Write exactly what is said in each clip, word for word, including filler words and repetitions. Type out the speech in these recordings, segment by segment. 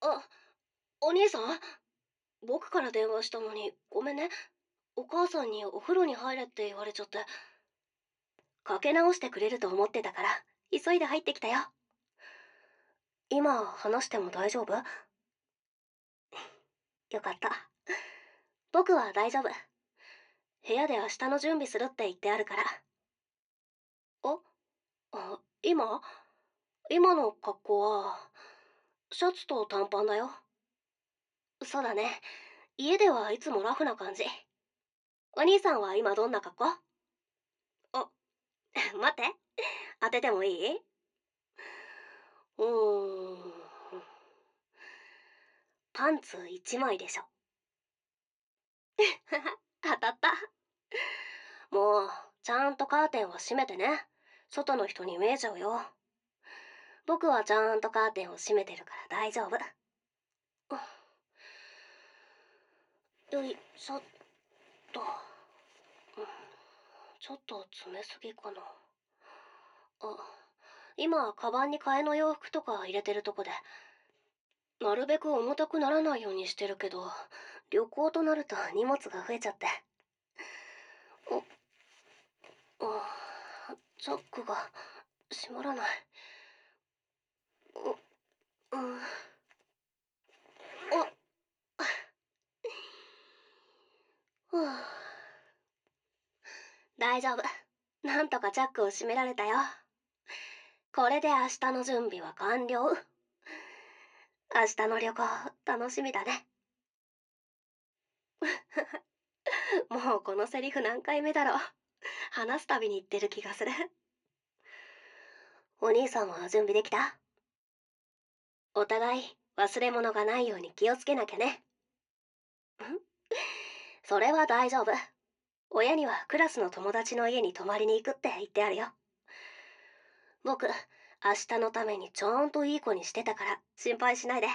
あ、お兄さん、僕から電話したのにごめんね。お母さんにお風呂に入れって言われちゃって。かけ直してくれると思ってたから急いで入ってきたよ。今話しても大丈夫？よかった。僕は大丈夫。部屋で明日の準備するって言ってあるから。あ、あ、今今の格好はシャツと短パンだよ。そうだね。家ではいつもラフな感じ。お兄さんは今どんな格好？あ、待って。当ててもいい？うーん。パンツ一枚でしょ。当たった。もう、ちゃんとカーテンは閉めてね。外の人に見えちゃうよ。僕はちゃんとカーテンを閉めてるから大丈夫。よいしょっと。ちょっと詰めすぎかな。あ、今、カバンに替えの洋服とか入れてるとこで、なるべく重たくならないようにしてるけど、旅行となると荷物が増えちゃって。お、あ、チャックが閉まらない。う、うん。あ、ふう。大丈夫。なんとかチャックを閉められたよ。これで明日の準備は完了。明日の旅行、楽しみだね。もうこのセリフ何回目だろう。話すたびに言ってる気がする。お兄さんは準備できた？お互い忘れ物がないように気をつけなきゃね。ん？それは大丈夫。親にはクラスの友達の家に泊まりに行くって言ってあるよ。僕、明日のためにちゃんといい子にしてたから心配しないで。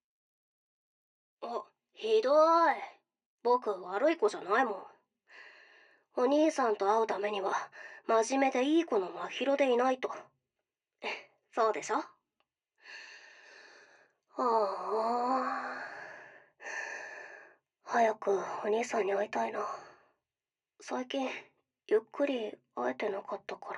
あ、ひどい。僕悪い子じゃないもん。お兄さんと会うためには真面目でいい子の真宙でいないと。そうでしょ？はあ。早くお兄さんに会いたいな。最近ゆっくり会えてなかったから。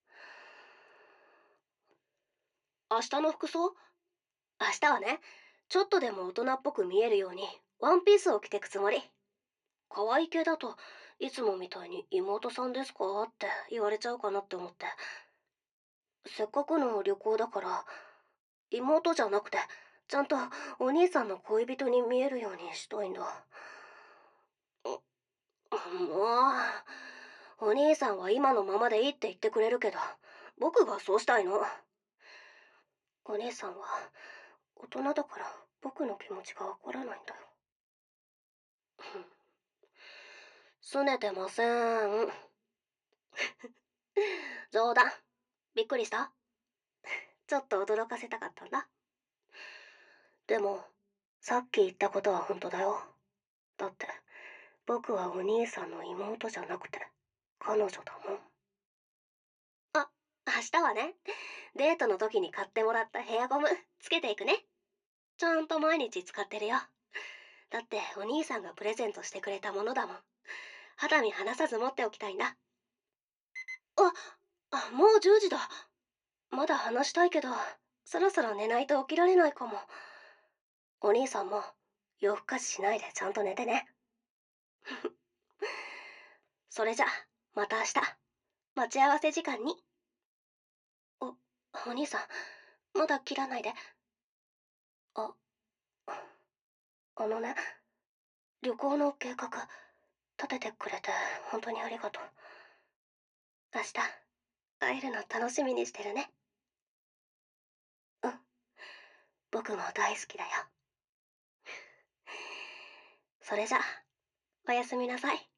明日の服装？明日はね、ちょっとでも大人っぽく見えるようにワンピースを着てくつもり。可愛い系だといつもみたいに妹さんですかって言われちゃうかなって思って。せっかくの旅行だから妹じゃなくてちゃんとお兄さんの恋人に見えるようにしたいんだ。もう、お兄さんは今のままでいいって言ってくれるけど、僕がそうしたいの。お姉さんは大人だから僕の気持ちがわからないんだよ。拗ねてません。冗談。びっくりした？ちょっと驚かせたかったんだ。でも、さっき言ったことは本当だよ。だって、僕はお兄さんの妹じゃなくて、彼女だもん。あ、明日はね、デートの時に買ってもらったヘアゴム、つけていくね。ちゃんと毎日使ってるよ。だってお兄さんがプレゼントしてくれたものだもん。肌身離さず持っておきたいんだ。あ、あ、もうじゅうじだ。まだ話したいけど、そろそろ寝ないと起きられないかも。お兄さんも夜更かししないでちゃんと寝てね。それじゃ、また明日、待ち合わせ時間に。お、お兄さん、まだ切らないで。あ、あのね、旅行の計画、立ててくれて本当にありがとう。明日、会えるの楽しみにしてるね。うん、僕も大好きだよ。それじゃ、おやすみなさい。